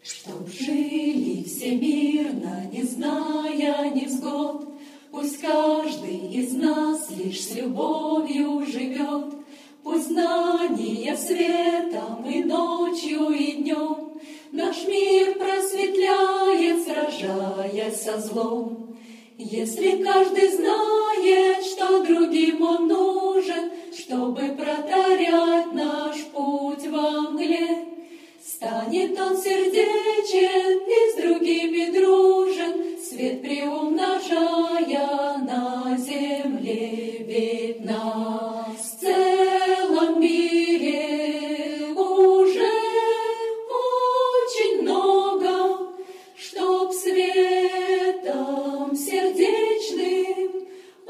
Чтоб жили все мирно, не зная невзгод, пусть каждый из нас лишь с любовью живет. Пусть знания светом и ночью, и днем наш мир просветляет, сражаясь со злом. Если каждый знает, что другим он нужен, чтобы протарять наш путь во мгле, станет он сердечен и с другими дружен, свет приумножая на земле. Ведь нас в целом мире уже очень много, чтоб светом сердечным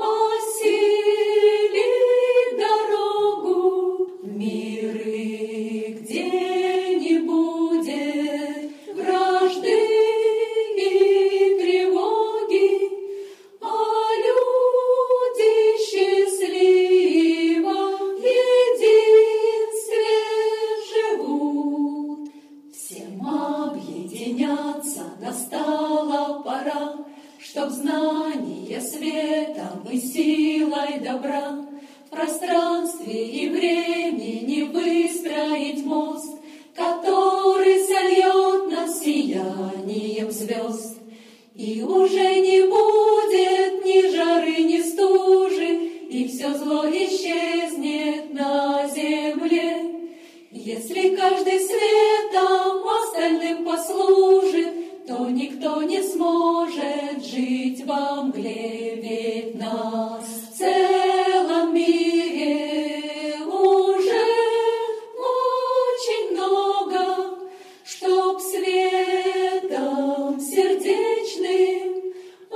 осилить дорогу в миры, где не будет вражды и тревоги, а люди счастливо в единстве живут. Всем объединяться настала пора, чтоб знания светом и силой добра в пространстве и времени выстроить мост, который сольет нас сиянием звезд. И уже не будет ни жары, ни стужи, и все зло исчезнет на земле. Если каждый светом остальным послужит, то никто не сможет жить во мгле. Ведь нас в целом мире уже очень много, чтоб светом сердечным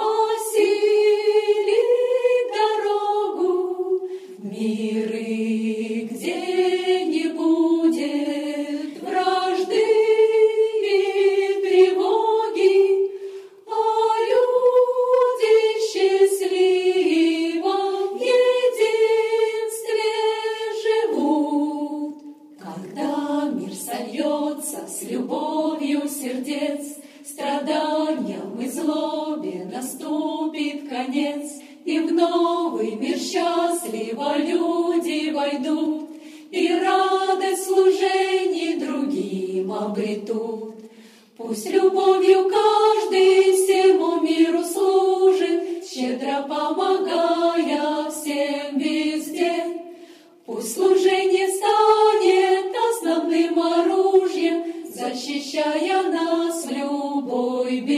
осилить дорогу в миры, где не будет вражды и тревоги, а люди счастливо в единстве живут. Когда мир сольется с любовью сердец, страданиям и злобе наступит конец, и в новый мир счастливо люди войдут, и радость служений другим обретут. Пусть любовью каждый всему миру служит, щедро помогая всем везде. Пусть служение станет основным оружием, защищая нас в любой беде.